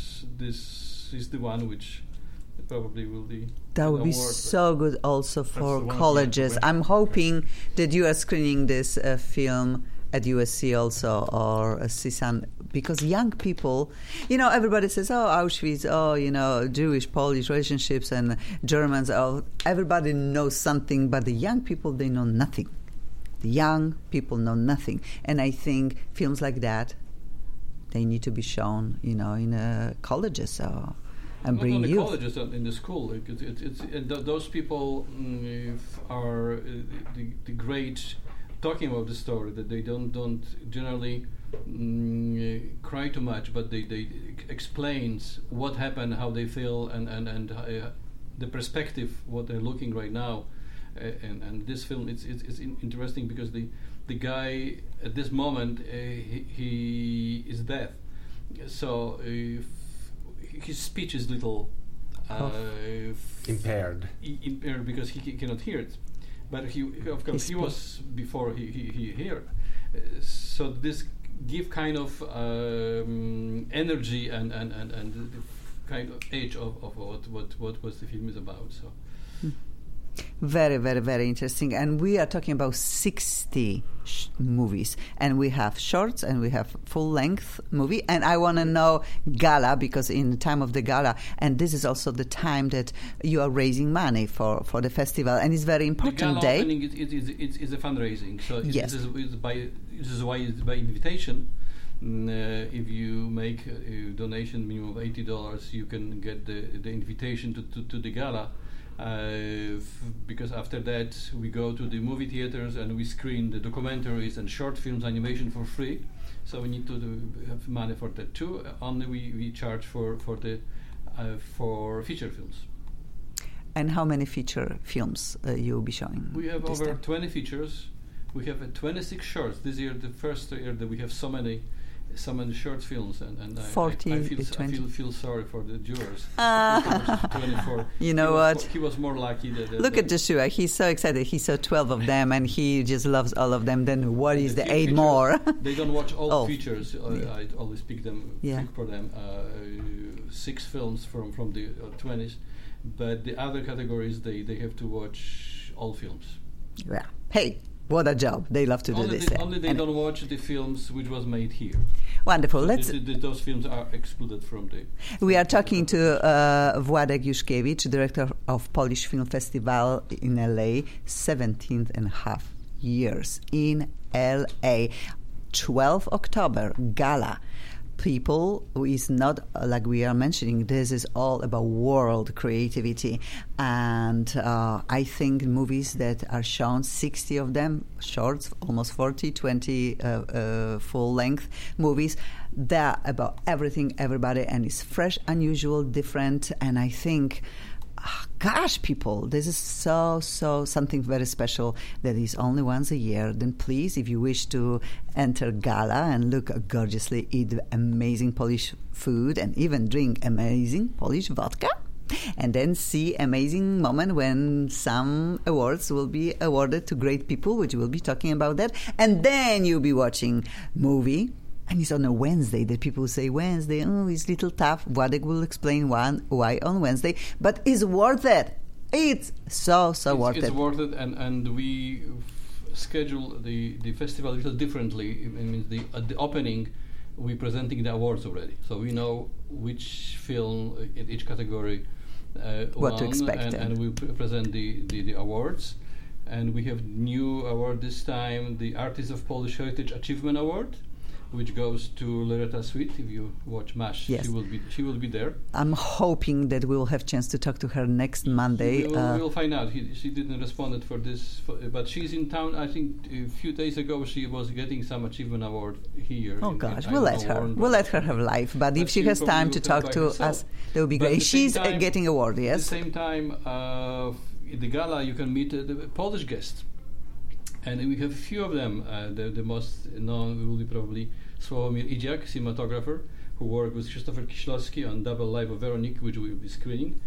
this is the one which probably will be That an would be award, so good also for the one at the colleges. end. I'm hoping that you are screening this uh, film at U S C also, or uh, C S U N, because young people, you know, everybody says, oh, Auschwitz, oh, you know, Jewish, Polish relationships, and Germans, oh, everybody knows something, but the young people, they know nothing. The young people know nothing. And I think films like that, they need to be shown, you know, in uh, colleges or, and not bring only youth. colleges, uh, in the school. Like it, it, it's and th- those people mm, if are uh, the, the great talking about the story, that they don't don't generally mm, uh, cry too much, but they they ex- explains what happened, how they feel, and and and uh, the perspective what they're looking right now. Uh, and and this film it's it's, it's in interesting because the the guy at this moment uh, he, he is deaf, so uh, f- his speech is little uh, f- Impaired. i- impaired because he c- cannot hear it. But he, of course, he He was before he he, he heard. Uh, so this give kind of um, energy and and and and kind of edge of, of what, what what was the film is about. So. Very, very, very interesting. And we are talking about sixty sh- movies. And we have shorts and we have full-length movie. And I want to know gala, because in the time of the gala, and this is also the time that you are raising money for, for the festival. And it's very important the gala day. Opening it, it, it, it is a fundraising. So it, yes. this, is, it's by, this is why it's by invitation. Mm, uh, if you make a, a donation minimum of eighty dollars, you can get the, the invitation to, to, to the gala. Uh, f- because after that we go to the movie theaters and we screen the documentaries and short films animation for free. So we need to do, have money for that too. Uh, only we, we charge for for the uh, for feature films. And how many feature films uh, you'll be showing? We have this over time? twenty features. We have uh, twenty-six shorts. This year, the first year that we have so many so many short films, and, and I, forty, I, I, feel, s- I twenty. feel feel sorry for the jurors. Ah. twenty-four. You know he what? Was mo- he was more lucky. That, that Look that at Joshua. He's so excited. He saw twelve of them and he just loves all of them. Then what is the few eight features, more? They don't watch all Oh. features. Uh, Yeah. I always pick them, Yeah. pick for them uh, six films from from the uh, twenties, but the other categories they they have to watch all films. Yeah. Hey, what a job. They love to do Only this. they, uh, only they and- don't watch the films which was made here. Wonderful. So Let's. the, the, those films are excluded from the. We are talking to uh, Władek Juszkiewicz, director of Polish Film Festival in L A, seventeen and a half years in L A. twelfth of October, gala. People who is not, uh, like we are mentioning, this is all about world creativity. And uh, I think movies that are shown, sixty of them, shorts, almost forty, twenty uh, uh, full-length movies, they're about everything, everybody, and it's fresh, unusual, different. And I think, ah, gosh, people, this is so, so something very special that is only once a year. Then please, if you wish to enter gala and look gorgeously, eat amazing Polish food and even drink amazing Polish vodka, and then see amazing moment when some awards will be awarded to great people, which we'll be talking about that. And then you'll be watching movie. And it's on a Wednesday that people say, Wednesday, oh, it's a little tough. Władek will explain one, why on Wednesday. But it's worth it. It's so, so it's, worth it's it. worth it, and, and we f- schedule the, the festival a little differently. I mean, the, at the opening, we're presenting the awards already. So we know which film in each category uh, What won, to expect, and, then. and we pre- present the, the, the awards. And we have new award this time, the Artist of Polish Heritage Achievement Award, which goes to Loretta Sweet. If you watch MASH, Yes. she will be she will be there. I'm hoping that we'll have chance to talk to her next Monday. We will, Uh, we'll find out. He, she didn't respond for this, for, but she's in town. I think a few days ago she was getting some achievement award here. oh in- gosh, in, we'll I let don't know, her. Warren, We'll but- let her have life. But, but if she she has probably time will to come talk by to herself. us, that would be But at great. the same She's uh, time- getting award, At yes? the same time, uh, f- at the gala you can meet uh, the Polish guests, and we have a few of them. Uh, the, the most known will be probably Sławomir Idziak, cinematographer, who worked with Krzysztofer Kieślowski on Double Life of Veronique, which we will be screening,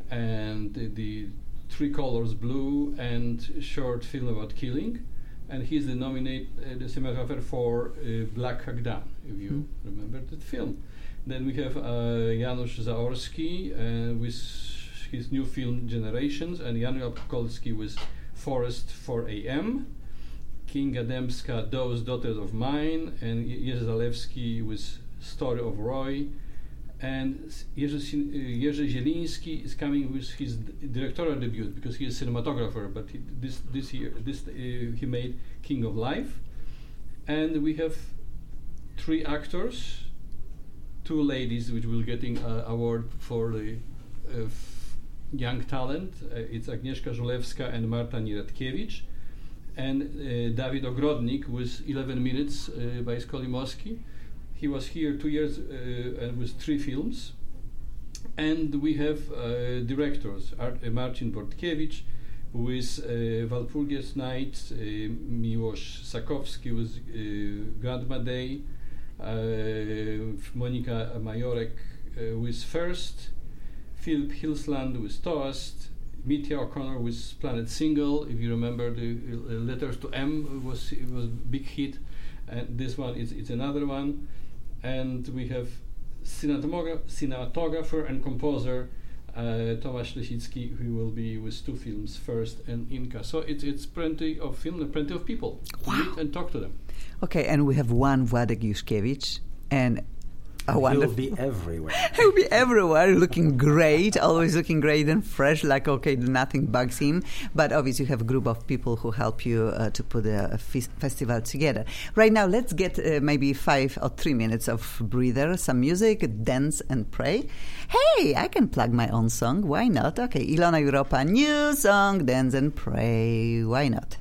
and the, the Three Colors Blue and short film about killing. And he's the nominate, uh, the cinematographer for uh, Black Hawk Down, if you Mm. remember that film. Then we have uh, Janusz Zaorski uh, with his new film Generations, and Jan Apkolski with Forest four A M, Kinga Dębska, Those Daughters of Mine, and Je- Jerzy Zalewski with Story of Roy, and s- Jerzy, Sin- uh, Jerzy Zieliński is coming with his d- directorial debut because he is cinematographer, but he, this this year this uh, he made King of Life, and we have three actors, two ladies which will getting uh, award for the uh, f- young talent. Uh, it's Agnieszka Żulewska and Marta Nieradkiewicz, and uh, Dawid Ogrodnik with eleven minutes uh, by Skolimowski. He was here two years uh, and with three films. And we have uh, directors, Art, uh, Marcin Bortkiewicz with uh, Walpurgis Night, uh, Miłosz Sakowski with uh, Grandma Day, uh, Monika Majorek uh, with First, Philip Hilsland with Toast, Mitya O'Connor with Planet Single. If you remember, the uh, Letters to M was it was a big hit, and this one is it's another one. And we have cinematogra- cinematographer and composer uh, Tomasz Lesicki, who will be with two films, First and Inca. So it's it's plenty of film and plenty of people Wow. to meet and talk to them. Okay, and we have one Władek Juszkiewicz, and a He'll wonderful. be everywhere. He'll be everywhere, looking great, always looking great and fresh, like, okay, nothing bugs him. But obviously you have a group of people who help you uh, to put a, a fes- festival together. Right now, let's get uh, maybe five or three minutes of breather, some music, dance and pray. Hey, I can plug my own song. Why not? Okay, Ilona Europa, new song, dance and pray. Why not?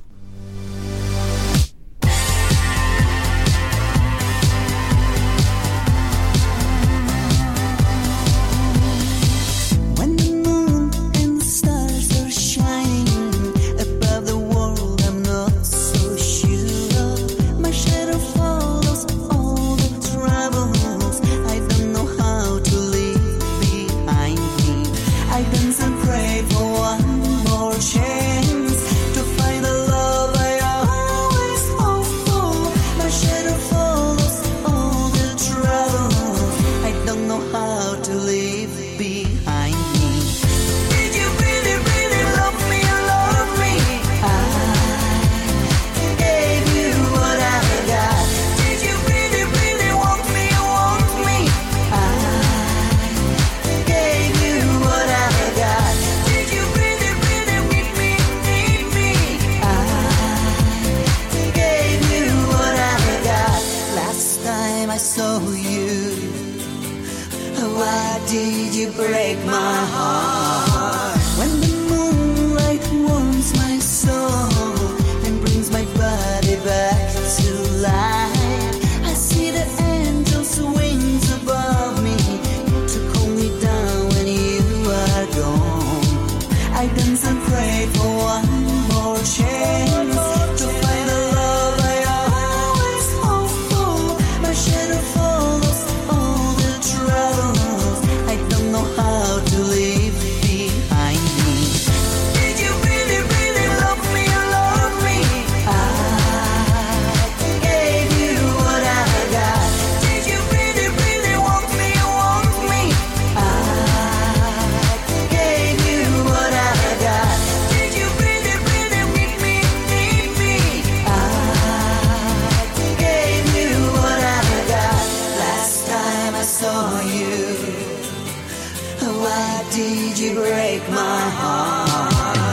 When the moon and the stars are shining above the world, I'm not so sure. My shadow follows all the troubles I don't know how to leave behind me. I dance and pray for one more chance to find the love I always hope for. My shadow follows all the troubles I don't know how to leave behind me. Did you really, really love me, love me? I gave you what I got. Did you really, really want me, want me? I gave you what I got. Did you really, really need me, need me? I gave you what I got. Last time I saw you, why did you break my heart? When the moonlight warms my soul and brings my body back to life, I see the angels' wings above me to calm me down when you are gone. I dance and pray for one more chance to find the love I always hope for. My shadow follows all the troubles I don't know how to leave behind me. Did you really, really love me, love me? I gave you what I got. Did you really, really want me, want me? I gave you what I got. Did you really, really need me, need me? I gave you what I got. Last time I saw you, why did you break my heart?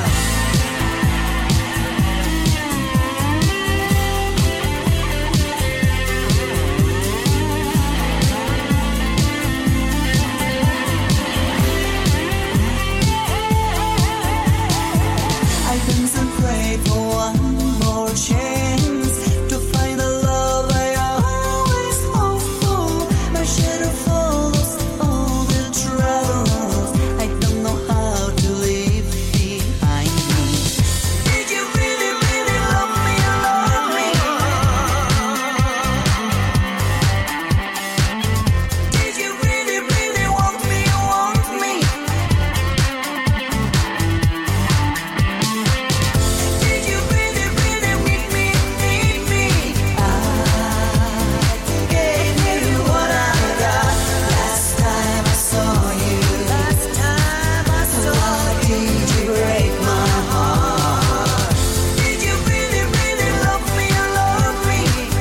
I dance and pray for one more chance to find the love I always hope for. My shadow follows all the troubles I don't know how to leave behind me. Did you really, really love me, love me? Did you really, really want me, want me? Did you really, really need me, need me? I gave you what I got. Last time I saw you, last time I saw you, did you break my heart? Did you really, really love me, love me?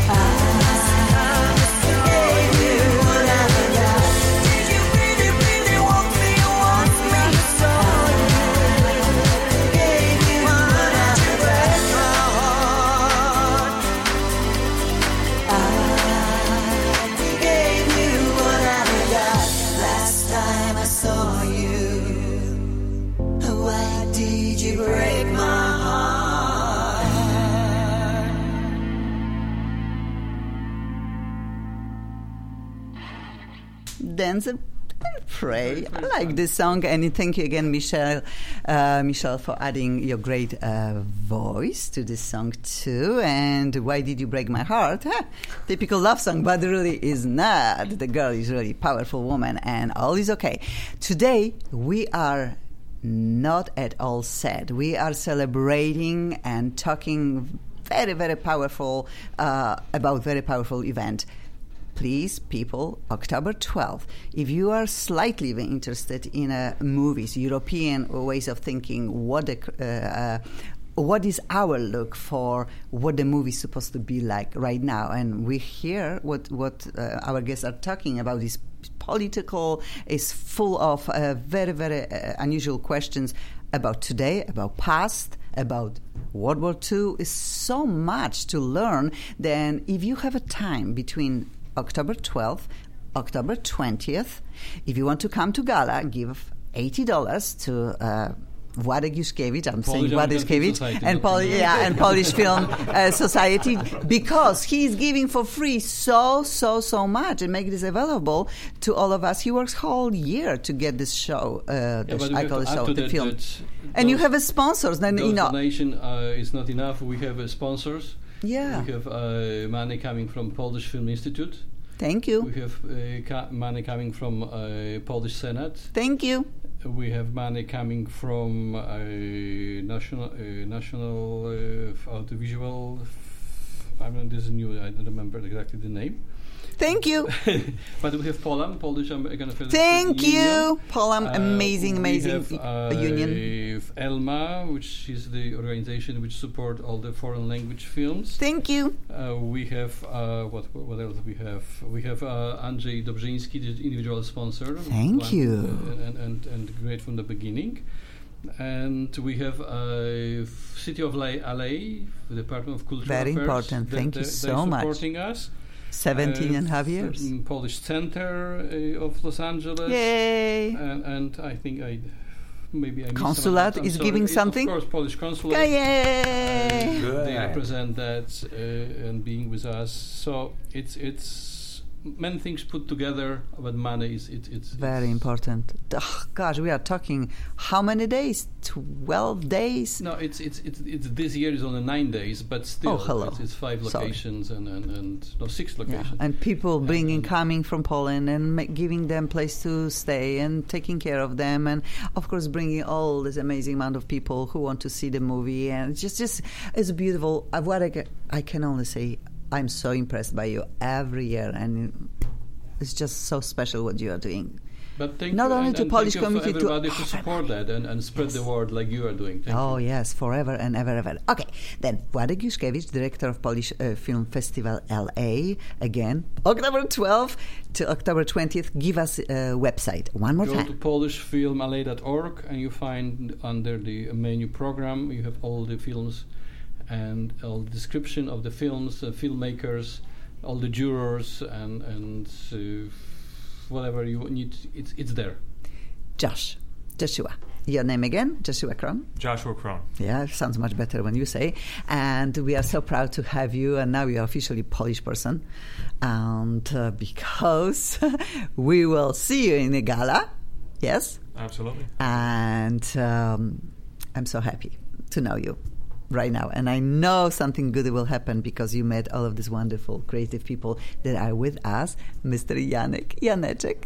I gave you what I got. Did you really, really want me, want me? I gave you what I break my heart. I gave you what I got. Last time I saw you, why did you break my heart? Dance and pray. I like this song, and thank you again, Michelle, uh, Michelle, for adding your great uh, voice to this song too. And why did you break my heart? Huh? Typical love song, but really is not. The girl is really powerful woman, and all is okay. Today we are not at all sad. We are celebrating and talking very, very powerful uh, about very powerful event. please, people, October twelfth, if you are slightly even interested in uh, movies, European ways of thinking, what the, uh, uh, what is our look for what the movie is supposed to be like right now, and we hear what what uh, our guests are talking about is political, is full of uh, very very uh, unusual questions about today, about past, about World War Two. Is so much to learn. Then if you have a time between October twelfth, October twentieth, if you want to come to Gala, give eighty dollars to uh, Władek Juszkiewicz, I'm Polish saying Władek Juszkiewicz, and, Poli- yeah, and Polish Film uh, Society, because he's giving for free so, so, so much and make this available to all of us. He works whole year to get this show, uh, Yeah, the, but we I have call to the add show, to the that film. that And you those- have a sponsors, then, Those you know. donation uh, is not enough. We have uh, sponsors. Yeah. We have uh, money coming from Polish Film Institute. Thank you. We have uh, ca- money coming from uh, Polish Senate. Thank you. We have money coming from uh, national uh, national uh, audiovisual. I mean, this is new. I don't remember exactly the name. Thank you. But we have Poland, Polish American Film Thank Union. you. Poland, Uh, amazing, amazing we have, uh, uh, union. ELMA, which is the organization which support all the foreign language films. Thank you. Uh, we have uh, what? What else we have? We have uh, Andrzej Dobrzyński, the individual sponsor. Thank one, you. uh, and, and and great from the beginning. And we have uh, f- City of L A, the Department of Cultural Very Affairs. important. that- Thank you that- so they're much. supporting us. seventeen Uh, and a half f- years. mm, Polish Center uh, of Los Angeles. Yay. And, and I think I maybe I missed Consulate some, I'm is sorry. giving It- something? Of course, Polish Consulate. Yay. Uh, they Good. represent that uh, and being with us. So it's it's many things put together, but money is it, it's Very it's important. Ugh, gosh, we are talking how many days? Twelve days. No, it's it's it's, it's this year is only nine days, but still, Oh, hello. It's, it's five Sorry. locations and, and, and no six Yeah. locations. And people bringing, and- coming from Poland and ma- giving them place to stay and taking care of them, and of course bringing all this amazing amount of people who want to see the movie, and it's just, just it's beautiful. Uh, What I, ca- I can only say, I'm so impressed by you every year, and it's just so special what you are doing. But thank Not you, only and, to and Polish thank you community, for to everybody who support that and, and spread the word like you are doing. Thank Oh, you. yes, forever and ever, ever. Okay, then Władek Juszkiewicz, director of Polish uh, Film Festival L A, again, October twelfth to October twentieth. Give us a website one more Go time. to polish film l a dot org and you find under the menu program, you have all the films and all the description of the films, uh, filmmakers, all the jurors, and, and uh, whatever you need, it's, it's there. Josh, Joshua. Your name again? Joshua Kron? Joshua Krohn. Yeah, sounds much better when you say. And we are so proud to have you. And now you are officially Polish person. And uh, because we will see you in the gala. Yes? Absolutely. And um, I'm so happy to know you right now. And I know something good will happen because you met all of these wonderful, creative people that are with us. Mister Janek, Janeczek.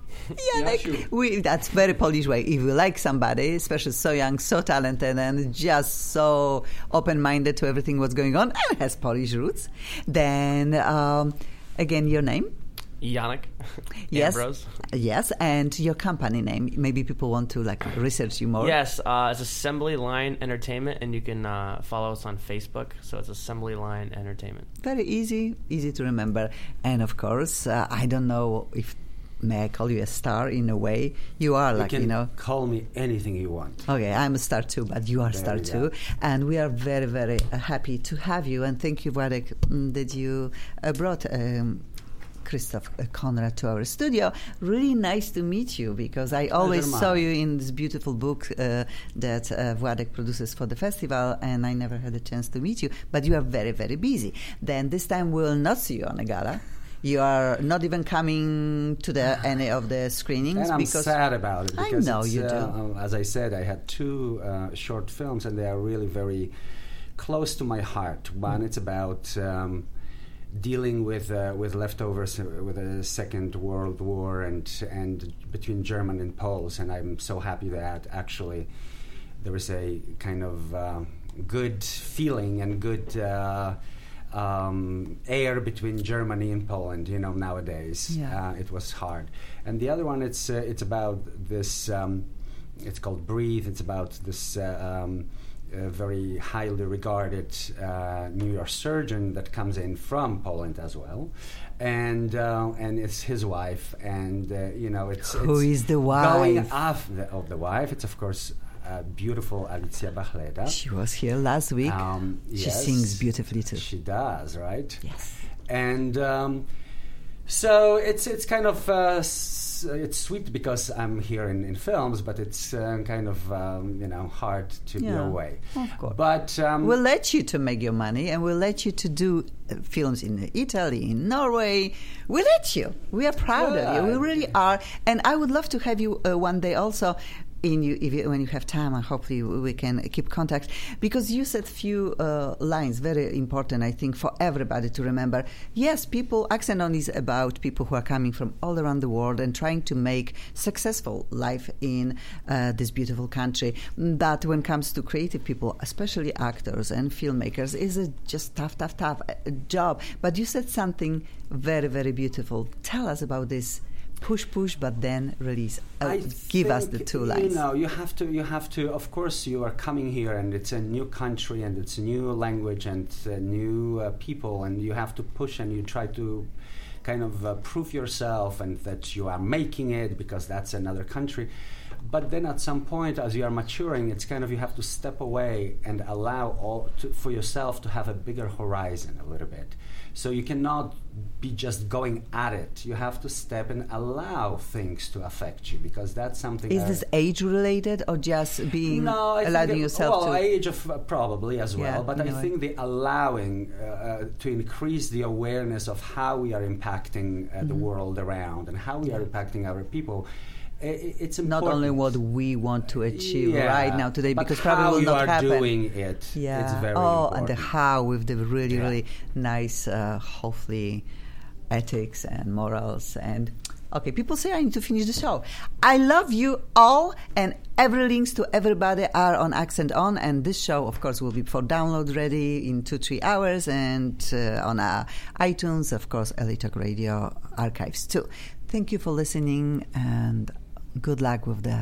Janek, Jasiu. we, that's very Polish way. If you like somebody, especially so young, so talented, and just so open-minded to everything what's going on, and has Polish roots, then um, again, your name? Janek. Yes. Ambrose. Yes, and your company name. Maybe people want to like research you more. Yes, uh, it's Assembly Line Entertainment, and you can uh, follow us on Facebook. So it's Assembly Line Entertainment. Very easy, easy to remember. And of course, uh, I don't know if may I call you a star in a way. You are like, you you, can know. call me anything you want. Okay, I'm a star too, but you are a There star we too. go. And we are very, very uh, happy to have you. And thank you, Władek, mm, that you uh, brought um, Christoph uh, Konrad to our studio. Really nice to meet you because I always mine. saw you in this beautiful book uh, that uh, Władek produces for the festival, and I never had a chance to meet you. But you are very, very busy. Then this time we will not see you on a gala. You are not even coming to the any of the screenings. And I'm because sad about it I because know it's, you uh, do. uh, as I said, I had two uh, short films, and they are really very close to my heart. One, it's about um, dealing with uh, with leftovers uh, with the Second World War and and between German and Poles, and I'm so happy that actually there is a kind of uh, good feeling and good. Uh, um, air between Germany and Poland. You know, nowadays Yeah. uh, it was hard. And the other one, it's uh, it's about this. Um, it's called Breathe. It's about this. Uh, um, A very highly regarded uh, New York surgeon that comes in from Poland as well, and uh, and it's his wife, and uh, you know it's Who it's is the wife? Going off the, of the wife, it's of course uh, beautiful Alicja Bachleda. She was here last week. Um, She yes, sings beautifully too. She does, right? Yes. And um, so it's it's kind of uh, s- it's sweet because I'm here in, in films, but it's uh, kind of um, you know hard to be Yeah, away. of course. But um, We'll let you to make your money, and we'll let you to do uh, films in Italy, in Norway. We let you. We are proud of you. We Good. really are. And I would love to have you uh, one day also. In you, if you, when you have time, and hopefully we can keep contact, because you said few uh, lines very important, I think, for everybody to remember. Yes, people, Accent On is about people who are coming from all around the world and trying to make successful life in uh, this beautiful country. That when it comes to creative people, especially actors and filmmakers, is a just tough, tough, tough uh, job. But you said something very, very beautiful. Tell us about this. Push, push, but then release. Uh, I give us think, the two lines. You know, you have to. You have to. Of course, you are coming here, and it's a new country, and it's a new language, and uh, new uh, people, and you have to push, and you try to kind of uh, prove yourself, and that you are making it, because that's another country. But then, at some point, as you are maturing, it's kind of you have to step away and allow all to, for yourself to have a bigger horizon a little bit. So you cannot be just going at it. You have to step and allow things to affect you, because that's something. Is I- this age related or just being no, I allowing think it- yourself well, to? age of uh, probably as well, Yeah, but in I a way. think the allowing uh, uh, to increase the awareness of how we are impacting uh, the Mhm. world around and how we are impacting our people. I- I- it's Not important. only what we want to achieve Yeah, right now today, but because how probably will you not are happen. doing it. Yeah. It's very oh, important. and the how with the really, Yeah. really nice, uh, hopefully, ethics and morals. And okay, people say I need to finish the show. I love you all, and every links to everybody are on Accent On. And this show, of course, will be for download ready in two, three hours, and uh, on uh, iTunes, of course, L A Talk Radio archives too. Thank you for listening, and good luck with the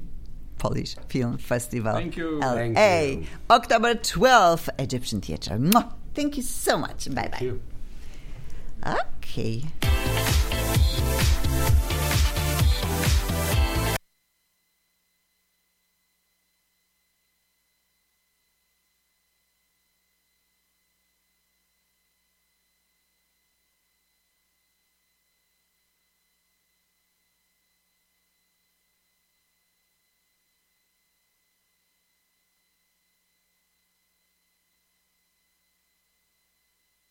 Polish Film Festival. Thank you. L A. Thank you. October twelfth, Egyptian Theatre. Mwah. Thank you so much. Bye bye. Thank you. Okay.